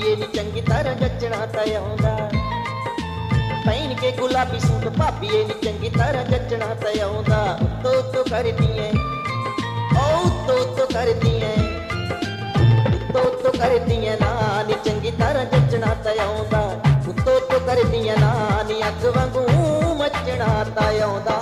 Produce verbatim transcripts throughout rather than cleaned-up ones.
ਭਾਬੀਏ ਨੀ ਚੰਗੀ ਤਰ੍ਹਾਂ ਜੱਚਣਾ ਤਾਂ ਆਉਂਦਾ। ਪਹਿਨ ਕੇ ਗੁਲਾਬੀ ਸੂਟ ਭਾਬੀਏ ਨੀ ਚੰਗੀ ਤਰ੍ਹਾਂ ਜੱਚਣਾ ਤਾਂ ਆਉਂਦਾ। ਉੱਤੋਂ ਉੱਤੋਂ ਕਰਦੀ ਐ ਓ ਉੱਤੋਂ ਉੱਤੋਂ ਕਰਦੀ ਐ ਉੱਤੋਂ ਉੱਤੋਂ ਕਰਦੀ ਐ ਨਾ ਨੀ ਚੰਗੀ ਤਰ੍ਹਾਂ ਜੱਚਣਾ ਤਾਂ ਆਉਂਦਾ। ਉੱਤੋਂ ਉੱਤੋਂ ਕਰਦੀ ਐ ਨਾ ਨੀ ਅੱਗ ਵਾਂਗੂ ਮੱਚਣਾ ਤਾਂ ਆਉਂਦਾ।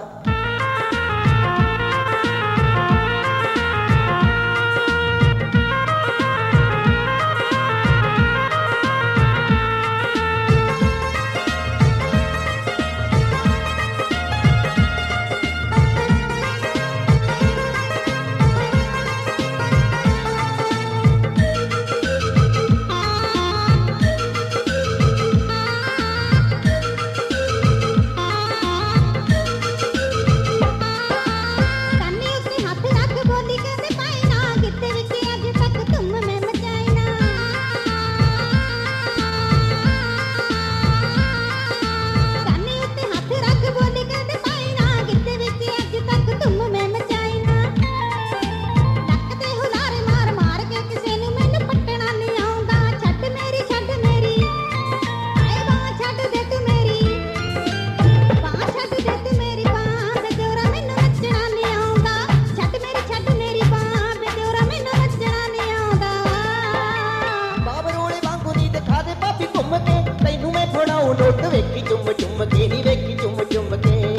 ਨੋਟ ਵੇਖੀ ਚੁੰਮ ਚੁੰਮ ਕੇ ਨੀ ਵੇਖੀ ਚੁੰਮ ਚੁੰਮ ਕੇ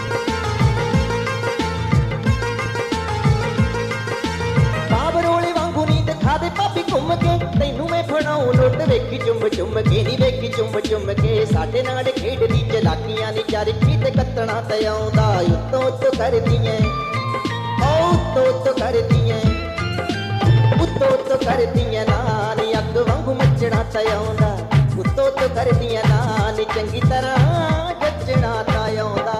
ਬਾਬਰੋਲੇ ਵਾਂਗੂ ਨੀ ਦਿਖਾ ਦੇ ਭਾਬੀ ਘੁੰਮ ਕੇ ਤੈਨੂੰ ਮੈਂ ਫੜਾਉ ਨੋਟ ਵੇਖੀ ਚੁੰਮ ਚੁੰਮ ਕੇ ਨੀ ਵੇਖੀ ਚੁੰਮ ਚੁੰਮ ਕੇ। ਸਾਡੇ ਨਾਲ ਖੇਡਦੀ ਚਲਾਕੀਆਂ ਨੀ ਚਰਖੀ ਤੇ ਕੱਤਣਾ ਤੇ ਆਉਂਦਾ। ਉੱਤੋਂ ਉੱਤੋਂ ਕਰਦੀ ਐ ਓ ਉੱਤੋਂ ਉੱਤੋਂ ਕਰਦੀ ਐ ਉੱਤੋਂ ਉੱਤੋਂ ਕਰਦੀ ਐ ਨਾ ਨੀ ਅੱਗ ਵਾਂਗੂ ਮੱਚਣਾ ਤੇ ਆਉਂਦਾ। ਉੱਤੋਂ ਉੱਤੋਂ ਕਰਦੀ ਐ ਨਾ ਨੀ ਚੰਗੀ ਤਰ੍ਹਾਂ ਜੱਚਣਾ ਤਾਂ ਆਉਂਦਾ।